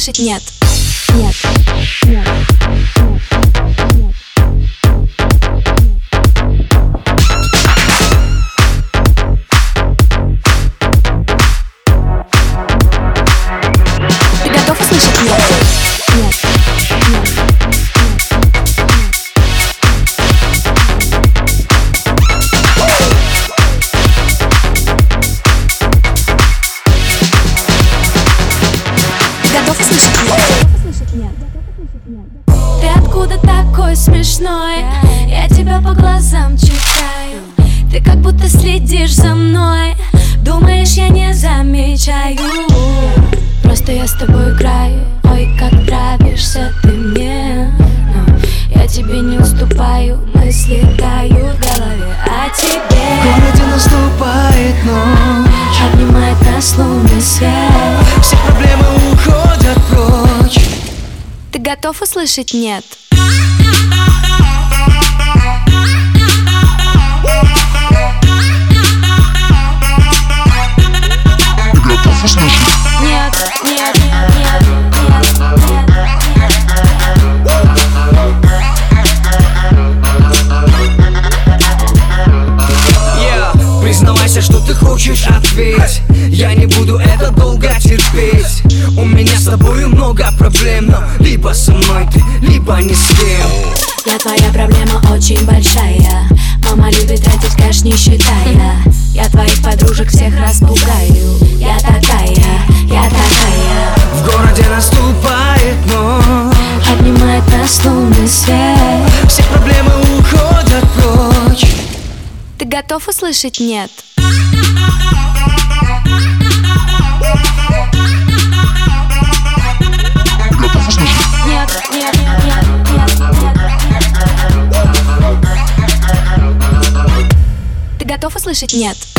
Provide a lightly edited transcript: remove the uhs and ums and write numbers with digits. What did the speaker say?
услышать нет? Нет, нет, нет. Ты готов услышать нет? Нет, нет. Готов услышать нет? Ты откуда такой смешной? Я тебя по глазам читаю. Ты как будто следишь за мной. Думаешь, я не замечаю. Просто я с тобой играю. Ой, как нравишься ты мне. Но я тебе не уступаю. Мысли тают в голове о тебе. В городе наступает ночь, обнимает нас лунный свет. все проблемы уходят прочь. Ты готов услышать нет? Ты готов услышать? Нет, нет, нет, нет, нет, Yeah. Признавайся, что ты хочешь, ответь. Я не буду это долго терпеть. У меня с тобою много проблем, но либо со мной ты, либо ни с кем. Я твоя проблема очень большая. Мама любит тратить кэш, не считая. Я твоих подружек всех распугаю. Я такая, я такая. В городе наступает ночь, Обнимает нас лунный свет. все проблемы уходят прочь. Ты готов услышать нет? Готов услышать? Нет, нет, нет, нет, нет. Ты готов услышать нет?